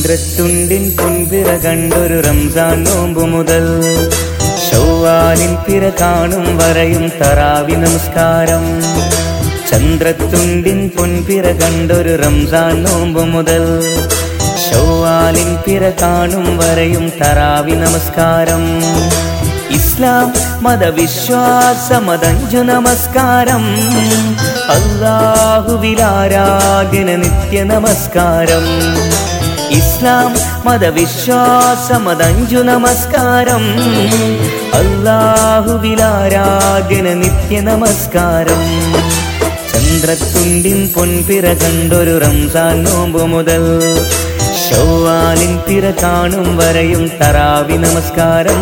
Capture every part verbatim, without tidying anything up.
ചന്ദ്രത്തുണ്ടിൻ പൊൻപിറ കണ്ടൊരു റംസാൻ നോമ്പു മുതൽ ശൗവാലിൻ പിറ കാണും വരെയും തറാവി നമസ്കാരം. ചന്ദ്രത്തുണ്ടിൻ പൊൻപിറ കണ്ടൊരു റംസാൻ നോമ്പു മുതൽ ശൗവാലിൻ പിറ കാണും വരെയും തറാവി നമസ്കാരം. ഇസ്ലാം മതവിശ്വാസമതഞ്ചു നമസ്കാരം. അല്ലാഹുവിലാരാധന നിത്യ നമസ്കാരം. ഇസ്ലാം മതവിശ്വാസമതഞ്ചു നമസ്കാരം. അല്ലാഹുവിലാരാധന നിത്യ നമസ്കാരം. ചന്ദ്രത്തുണ്ടിൻ പൊൻപിറ കണ്ടൊരു റംസാൻ നോമ്പു മുതൽ ശൗവാലിൻ പിറ കാണും വരെയും തറാവി നമസ്കാരം.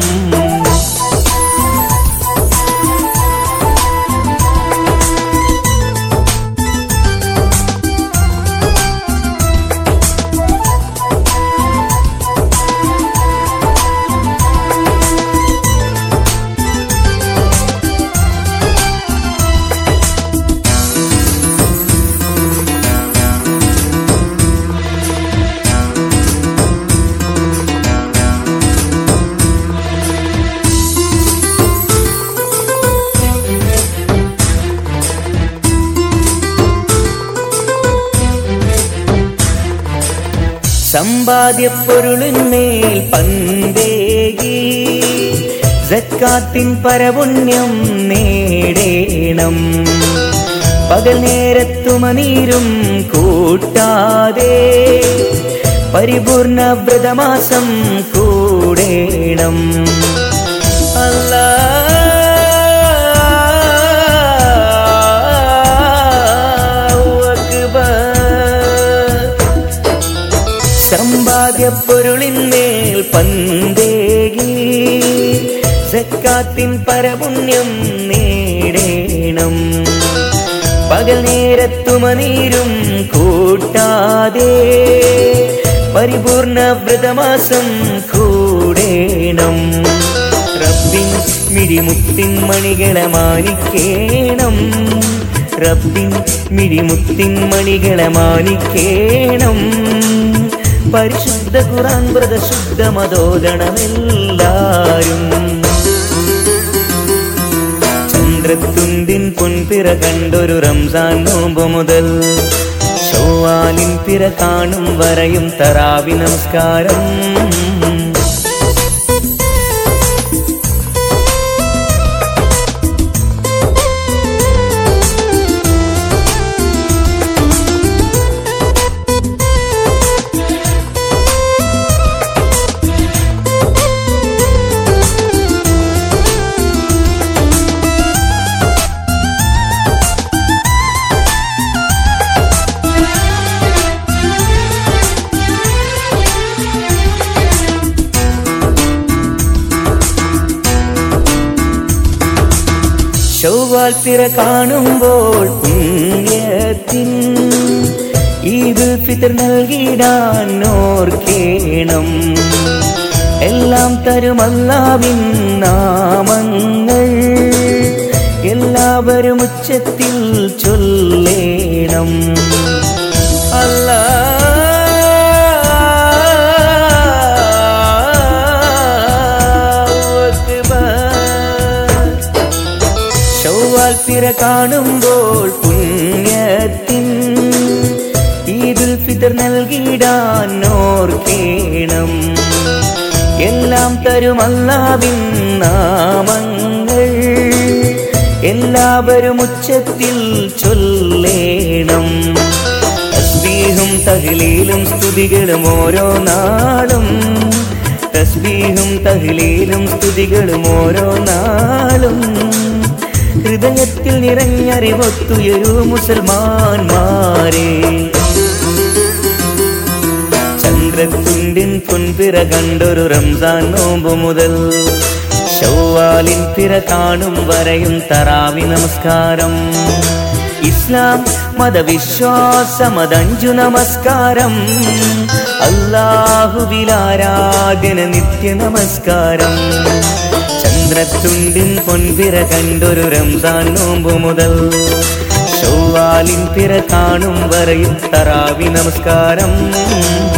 സമ്പാദ്യപ്പൊരുളിന്മേൽ പന്തേകി സക്കാത്തിൻ പരപുണ്യം നേടേണം. പകൽ നേരത്തുമനീരും കൂട്ടാതെ പരിപൂർണ വ്രതമാസം കൂടേണം. അല്ലാ സമ്പാദ്യപ്പൊരുളിന്മേൽ പന്തേകി സക്കാത്തിൻ പരപുണ്യം നേടേണം. പകൽ നേരത്തുമനീരും കൂട്ടാതെ പരിപൂർണ വ്രതമാസം കൂടേണം. റബ്ബിൻ മിഴിമുത്തിൻ മണികളെ മാനിക്കേണം. റബ്ബിൻ മിഴിമുത്തിൻ മണികളെ മാനിക്കേണം. പരിശുദ്ധ ഖുർആൻ വ്രതശുദ്ധ മതോദണമെല്ലാരും. ചന്ദ്രത്തുണ്ടിൻ പൊൻപിറ കണ്ടൊരു റംസാൻ നോമ്പു മുതൽ ശൗവാലിൻ പിറ കാണും വരെയും തറാവി നമസ്കാരം. ശൗവാൽ പിറ കാണുമ്പോൾ പുണ്യത്തിൻ ഈദുൽ ഫിത്ർ നൽകിടാൻ ഓർക്കേണം. എല്ലാം തരും അല്ലാഹുവിൻ നാമങ്ങൾ എല്ലാവരും ഉച്ചത്തിൽ ചൊല്ലേണം. അല്ലാ ശൗവാൽ പിറ കാണുമ്പോൾ പുണ്യത്തിൻ ഈദുൽ ഫിത്ർ നൽകിടാൻ ഓർക്കേണം. എല്ലാം തരും അല്ലാഹുവിൻ നാമങ്ങൾ എല്ലാവരും ഉച്ചത്തിൽ ചൊല്ലേണം. തസ്ബീഹും തഹ്ലീലും സ്തുതികളും ഓരോ നാളും. തസ്ബീഹും തഹ്ലീലും സ്തുതികളും ഓരോ നാളും. ഹൃദയത്തിൽ നിറഞ്ഞറിവൊത്തുയരൂ മുസൽമാന്മാരെ. ചന്ദ്രത്തുണ്ടിൻ പൊൻപിറ കണ്ടൊരു റംസാൻ നോമ്പു മുതൽ ശൗവാലിൻ പിറ കാണും വരെയും തറാവി നമസ്കാരം. ഇസ്ലാം മതവിശ്വാസമതഞ്ചു നമസ്കാരം. അല്ലാഹുവിലാരാധന നിത്യ നമസ്കാരം. ചന്ദ്രത്തുണ്ടിൻ പൊൻപിറ കണ്ടൊരു റംസാൻ നോമ്പു മുതൽ ശൗവാലിൻ പിറ കാണും വരെയും തറാവി നമസ്കാരം.